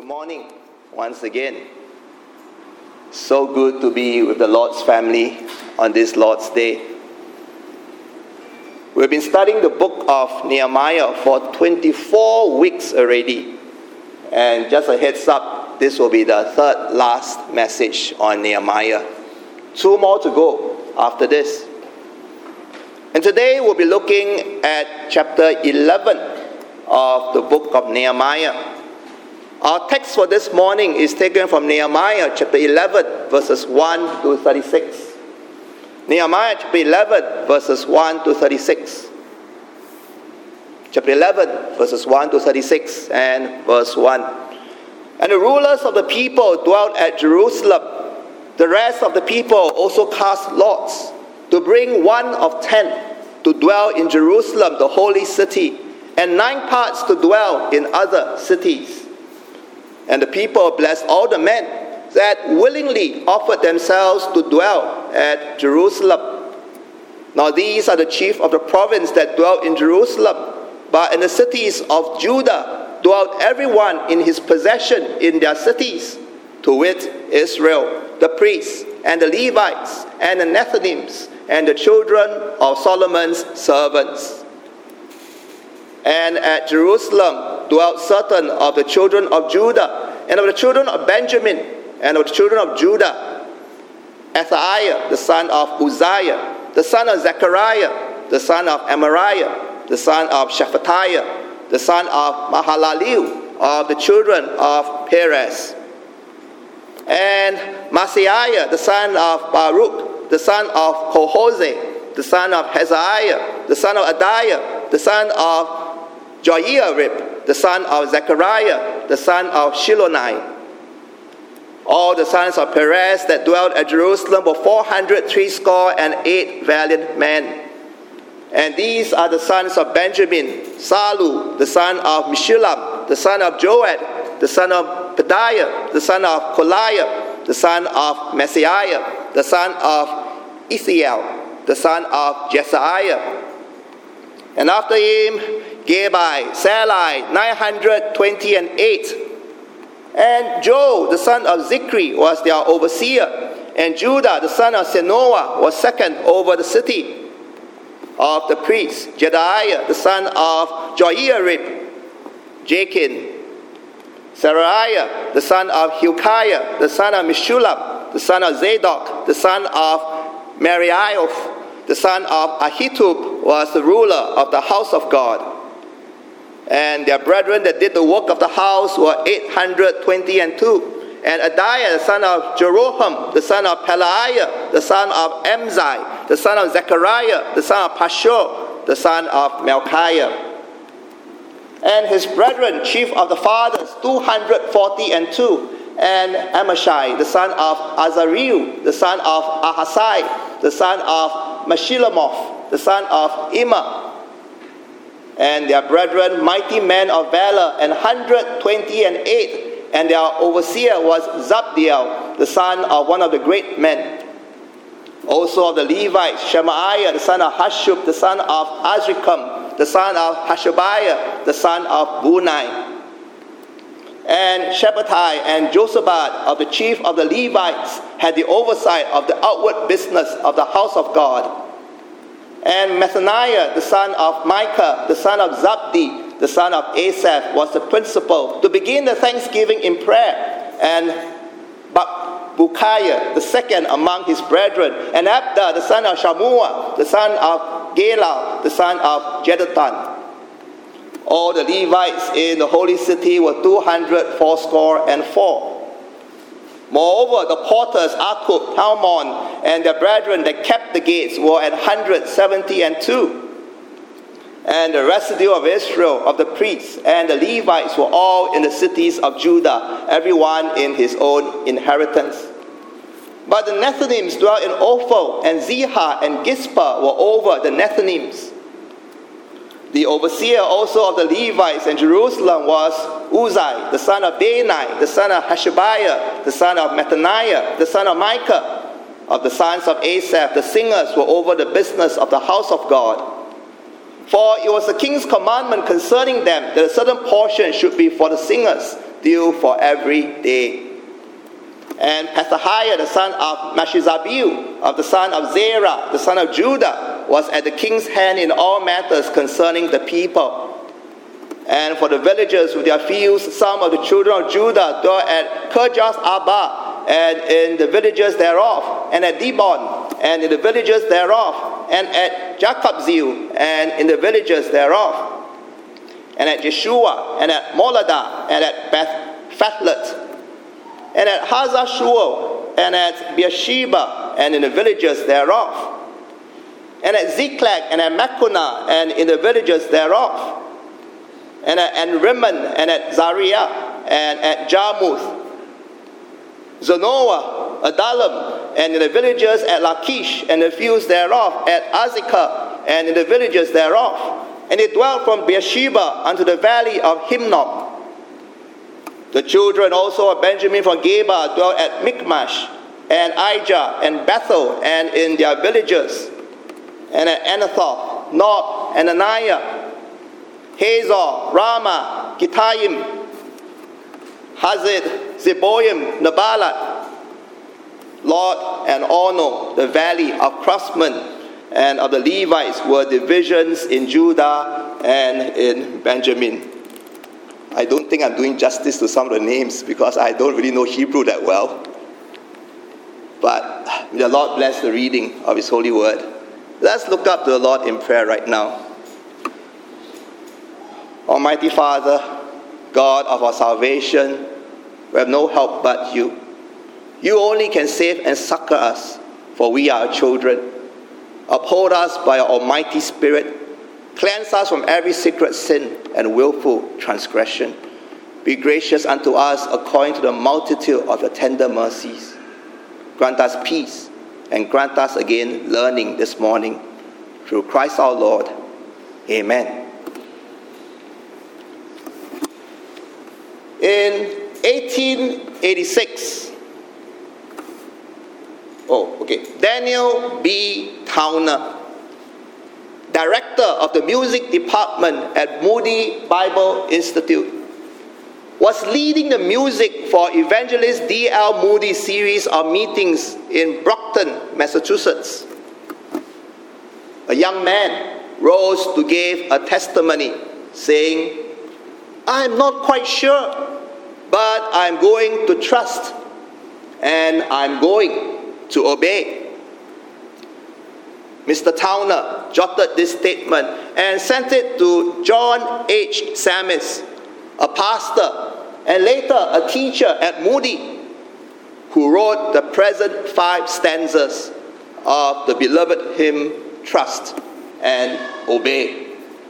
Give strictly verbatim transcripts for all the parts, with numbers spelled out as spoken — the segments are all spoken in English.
morning once again. So good to be with the Lord's family on this Lord's Day. We've been studying the book of Nehemiah for twenty-four weeks already. And just a heads up, this will be the third last message on Nehemiah. Two more to go after this. And today we'll be looking at chapter eleven of the book of Nehemiah. Our text for this morning is taken from Nehemiah chapter eleven, verses one to thirty-six. Nehemiah chapter eleven, verses one to thirty-six. Chapter eleven, verses one to thirty-six, and verse one. And the rulers of the people dwelt at Jerusalem. The rest of the people also cast lots to bring one of ten to dwell in Jerusalem, the holy city, and nine parts to dwell in other cities. And the people blessed all the men that willingly offered themselves to dwell at Jerusalem. Now these are the chief of the province that dwelt in Jerusalem, but in the cities of Judah dwelt everyone in his possession in their cities, to wit, Israel, the priests, and the Levites, and the Nethinims, and the children of Solomon's servants. And at Jerusalem dwelt certain of the children of Judah, and of the children of Benjamin, and of the children of Judah, Athaiah, the son of Uzziah, the son of Zechariah, the son of Amariah, the son of Shephatiah, the son of Mahalaleel, of the children of Perez, and Maaseiah, the son of Baruch, the son of Kohose, the son of Hezekiah, the son of Adiah, the son of Joiarib, the son of Zechariah, the son of Shilonai. All the sons of Perez that dwelt at Jerusalem were four hundred threescore and eight valiant men. And these are the sons of Benjamin: Salu, the son of Meshullam, the son of Joed, the son of Pedaiah, the son of Koliah, the son of Maaseiah, the son of Ithiel, the son of Jesiah. And after him, Gabai, Salai, nine hundred twenty and eight. And Joe, the son of Zikri, was their overseer. And Judah, the son of Senoah, was second over the city. Of the priests, Jedaiah, the son of Joiarib, Jachin, Seraiah, the son of Hilkiah, the son of Meshullam, the son of Zadok, the son of Merioth, the son of Ahitub, was the ruler of the house of God. And their brethren that did the work of the house were eight hundred twenty and two. And Adiah, the son of Jeroham, the son of Pelaiah, the son of Amzai, the son of Zechariah, the son of Pashur, the son of Malchiah. And his brethren, chief of the fathers, two hundred forty and two. And Amashai, the son of Azariel, the son of Ahasai, the son of Meshillemoth, the son of Immer. And their brethren, mighty men of valor, and one hundred twenty and eight. And their overseer was Zabdiel, the son of one of the great men. Also of the Levites, Shemaiah, the son of Hashub, the son of Azrikam, the son of Hashabiah, the son of Bunai. And Shabbatai and Josabad, of the chief of the Levites, had the oversight of the outward business of the house of God. And Methaniah, the son of Micah, the son of Zabdi, the son of Asaph, was the principal to begin the thanksgiving in prayer. And Bakbukiah, the second among his brethren. And Abda, the son of Shammua, the son of Galal, the son of Jeduthun. All the Levites in the holy city were two hundred fourscore and four. Moreover, the porters, Akub, Talmon, and their brethren that kept the gates were at one hundred seventy and two. And the residue of Israel, of the priests, and the Levites were all in the cities of Judah, everyone in his own inheritance. But the Nethinims dwelt in Ophel, and Zihah and Gispa were over the Nethinims. The overseer also of the Levites in Jerusalem was Uzai, the son of Bani, the son of Hashabiah, the son of Mattaniah, the son of Micah. Of the sons of Asaph, the singers were over the business of the house of God. For it was the king's commandment concerning them that a certain portion should be for the singers, due for every day. And Pethahiah, the son of Meshizabiel, of the son of Zerah, the son of Judah, was at the king's hand in all matters concerning the people. And for the villagers with their fields, some of the children of Judah dwelt at Kirjath Arba, and in the villages thereof, and at Dibon, and in the villages thereof, and at Jacobzeel, and in the villages thereof, and at Jeshua, and at Moladah, and at Beth Fatlet, and at Hazar-Shual, and at Beersheba, and in the villages thereof, and at Ziklag, and at Machunah, and in the villages thereof, and at Enrimmon, and at Zariah, and at Jarmuth, Zanoah, Adullam, and in the villages at Lachish, and the fields thereof, at Azekah, and in the villages thereof. And they dwelt from Beersheba unto the valley of Hinnom. The children also of Benjamin from Geba dwelt at Michmash, and Ijah, and Bethel, and in their villages, and at Anathoth, Nob, and Ananiah, Hazor, Ramah, Gittayim, Hazid, Zeboim, Neballat, Lod, and Ono, the valley of craftsmen, and of the Levites were divisions in Judah and in Benjamin. I don't think I'm doing justice to some of the names because I don't really know Hebrew that well. But may the Lord bless the reading of His holy word. Let's look up to the Lord in prayer right now. Almighty Father, God of our salvation, we have no help but you. You only can save and succor us, for we are children. Uphold us by your almighty Spirit. Cleanse us from every secret sin and willful transgression. Be gracious unto us according to the multitude of your tender mercies. Grant us peace and grant us again learning this morning. Through Christ our Lord. Amen. In eighteen eighty-six, oh, okay, Daniel B. Towner, director of the music department at Moody Bible Institute, was leading the music for Evangelist D L Moody's series of meetings in Brockton, Massachusetts. A young man rose to give a testimony saying, "I'm not quite sure, but I'm going to trust and I'm going to obey." Mister Towner jotted this statement and sent it to John H. Sammis, a pastor and later a teacher at Moody, who wrote the present five stanzas of the beloved hymn, Trust and Obey.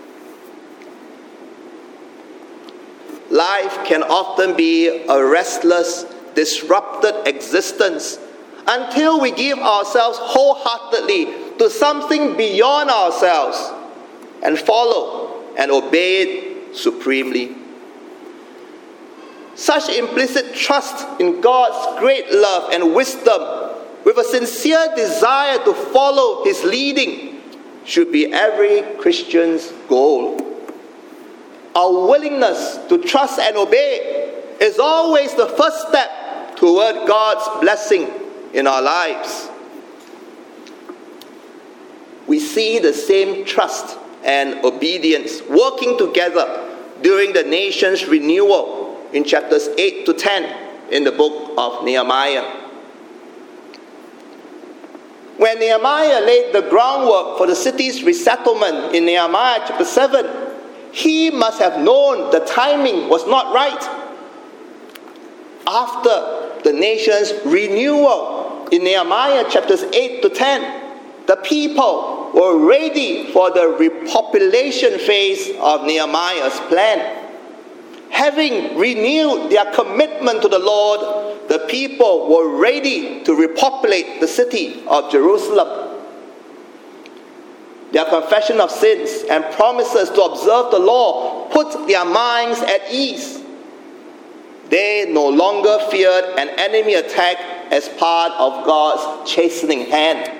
Life can often be a restless, disrupted existence until we give ourselves wholeheartedly to something beyond ourselves and follow and obey it supremely. Such implicit trust in God's great love and wisdom with a sincere desire to follow His leading should be every Christian's goal. Our willingness to trust and obey is always the first step toward God's blessing in our lives. We see the same trust and obedience working together during the nation's renewal in chapters eight to ten in the book of Nehemiah. When Nehemiah laid the groundwork for the city's resettlement in Nehemiah chapter seven, he must have known the timing was not right. After the nation's renewal in Nehemiah chapters eight to ten, the people were ready for the repopulation phase of Nehemiah's plan. Having renewed their commitment to the Lord, the people were ready to repopulate the city of Jerusalem. Their confession of sins and promises to observe the law put their minds at ease. They no longer feared an enemy attack as part of God's chastening hand.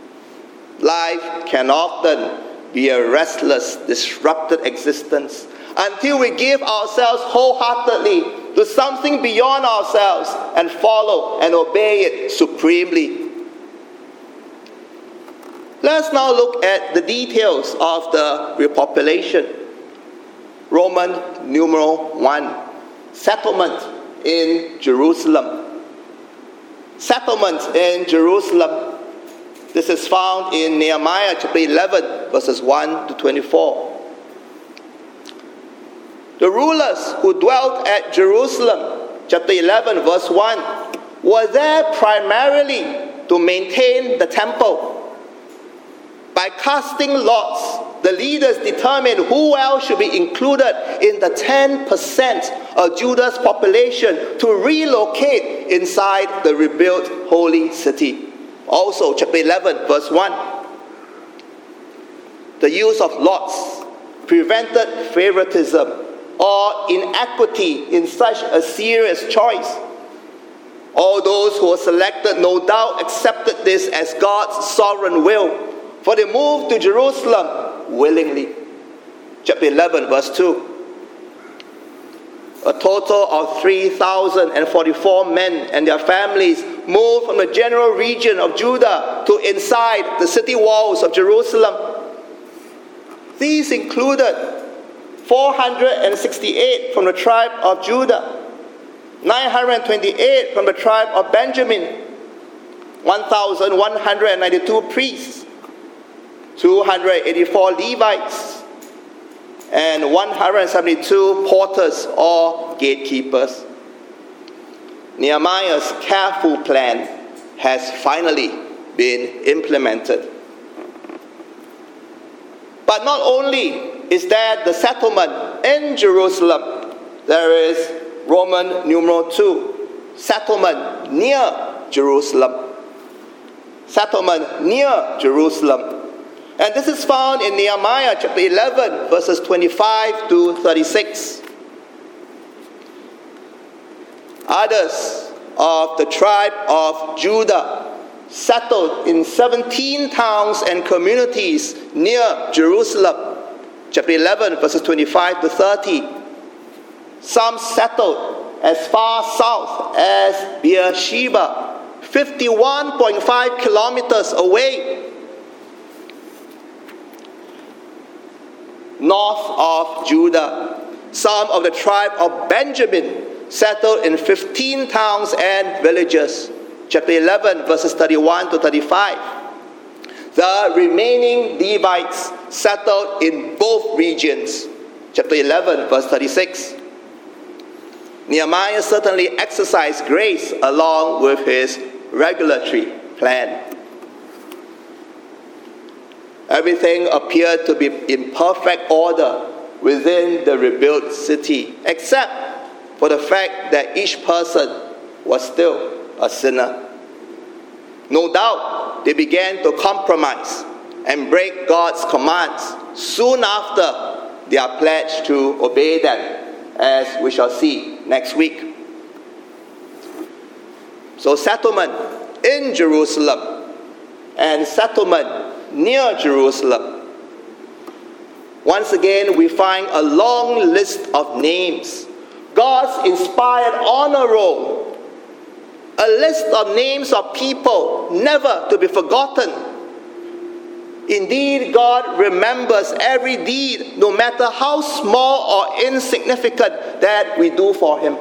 Life can often be a restless, disrupted existence until we give ourselves wholeheartedly to something beyond ourselves and follow and obey it supremely. Let's now look at the details of the repopulation. Roman numeral one, settlement in Jerusalem. Settlement in Jerusalem. This is found in Nehemiah chapter eleven, verses one to twenty-four. The rulers who dwelt at Jerusalem, chapter eleven, verse one, were there primarily to maintain the temple. By casting lots, the leaders determined who else should be included in the ten percent of Judah's population to relocate inside the rebuilt holy city. Also, chapter eleven, verse one. The use of lots prevented favoritism or inequity in such a serious choice. All those who were selected no doubt accepted this as God's sovereign will, for they moved to Jerusalem willingly. Chapter eleven, verse two. A total of three thousand forty-four men and their families moved from the general region of Judah to inside the city walls of Jerusalem. These included four hundred sixty-eight from the tribe of Judah, nine hundred twenty-eight from the tribe of Benjamin, one thousand one hundred ninety-two priests, two hundred eighty-four Levites, and one hundred seventy-two porters or gatekeepers. Nehemiah's careful plan has finally been implemented. But not only is there the settlement in Jerusalem, there is Roman numeral two, settlement near Jerusalem. Settlement near Jerusalem. And this is found in Nehemiah chapter eleven, verses twenty-five to thirty-six. Others of the tribe of Judah settled in seventeen towns and communities near Jerusalem. Chapter eleven, verses twenty-five to thirty. Some settled as far south as Beersheba, fifty-one point five kilometers away. North of Judah, some of the tribe of Benjamin settled in fifteen towns and villages. Chapter eleven, verses thirty-one to thirty-five. The remaining Levites settled in both regions. Chapter eleven, verse thirty-six. Nehemiah certainly exercised grace along with his regulatory plan. Everything appeared to be in perfect order within the rebuilt city, except for the fact that each person was still a sinner. No doubt, they began to compromise and break God's commands soon after their pledge to obey them, as we shall see next week. So settlement in Jerusalem and settlement near Jerusalem. Once again, we find a long list of names. God's inspired honor roll. A list of names of people never to be forgotten. Indeed, God remembers every deed, no matter how small or insignificant that we do for Him.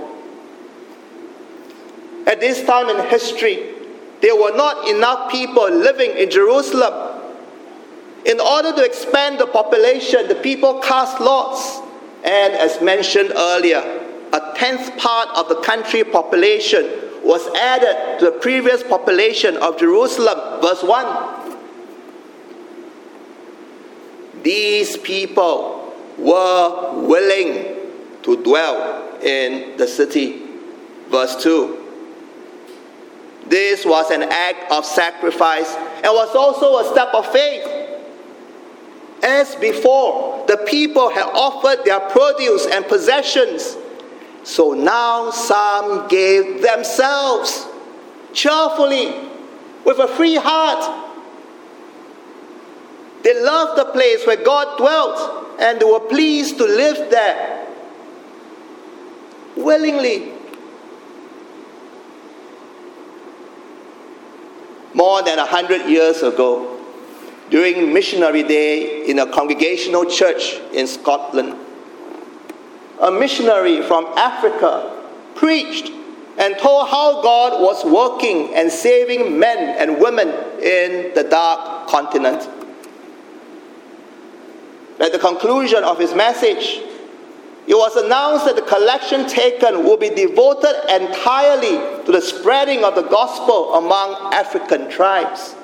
At this time in history, there were not enough people living in Jerusalem. In order to expand the population, the people cast lots. And as mentioned earlier, a tenth part of the country population was added to the previous population of Jerusalem. Verse one. These people were willing to dwell in the city. Verse two. This was an act of sacrifice and was also a step of faith. As before, the people had offered their produce and possessions. So now some gave themselves cheerfully, with a free heart. They loved the place where God dwelt, and they were pleased to live there willingly. More than a hundred years ago, during Missionary Day in a Congregational church in Scotland, a missionary from Africa preached and told how God was working and saving men and women in the dark continent. At the conclusion of his message, it was announced that the collection taken will be devoted entirely to the spreading of the gospel among African tribes.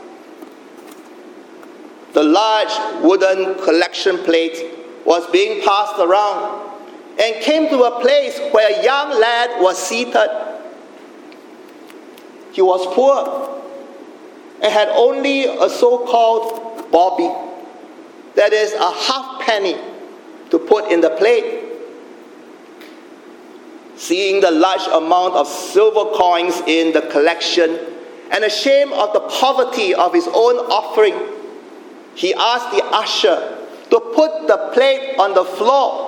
The large wooden collection plate was being passed around and came to a place where a young lad was seated. He was poor and had only a so-called bobby, that is a half penny, to put in the plate. Seeing the large amount of silver coins in the collection and ashamed of the poverty of his own offering, he asked the usher to put the plate on the floor.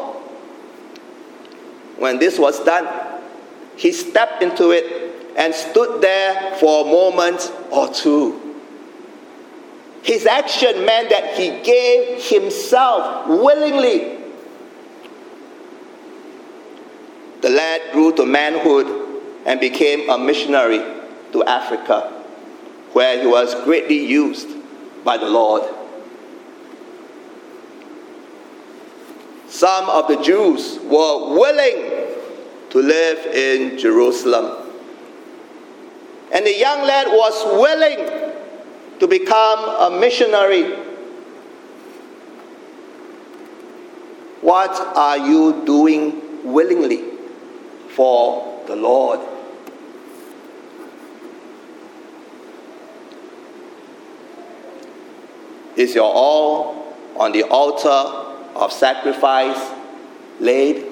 When this was done, he stepped into it and stood there for a moment or two. His action meant that he gave himself willingly. The lad grew to manhood and became a missionary to Africa, where he was greatly used by the Lord. Some of the Jews were willing to live in Jerusalem, and the young lad was willing to become a missionary. What are you doing willingly for the Lord? Is your all on the altar of sacrifice laid?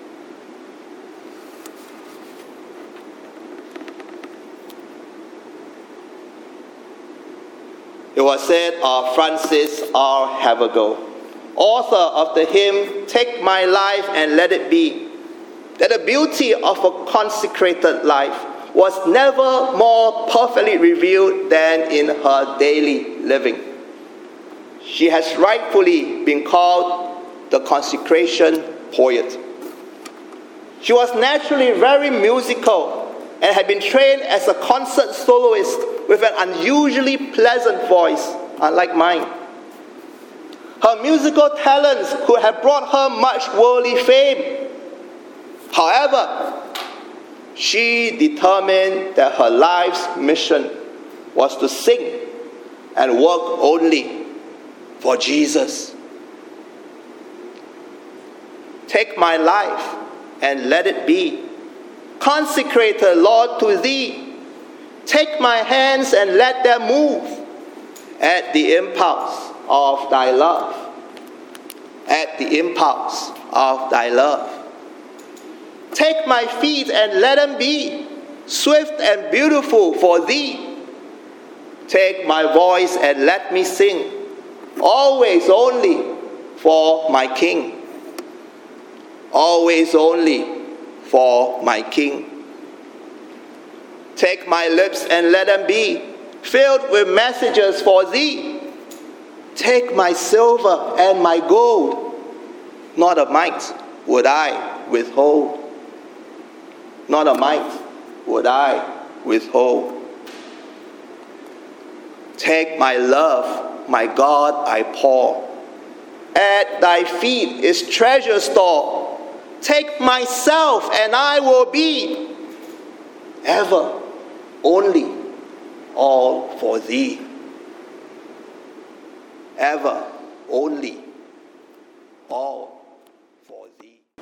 It was said of Francis R. Havergal, author of the hymn, "Take My Life and Let It Be," that the beauty of a consecrated life was never more perfectly revealed than in her daily living. She has rightfully been called the consecration poet. She was naturally very musical and had been trained as a concert soloist with an unusually pleasant voice, unlike mine. Her musical talents could have brought her much worldly fame. However, she determined that her life's mission was to sing and work only for Jesus. Take my life and let it be consecrated, Lord, to thee. Take my hands and let them move at the impulse of thy love. At the impulse of thy love. Take my feet and let them be swift and beautiful for thee. Take my voice and let me sing, always only for my King. Always only for my King. Take my lips and let them be filled with messages for thee. Take my silver and my gold, not a mite would I withhold. Not a mite would I withhold. Take my love, my God, I pour. At thy feet is treasure store. Take myself and I will be ever only all for thee. Ever only all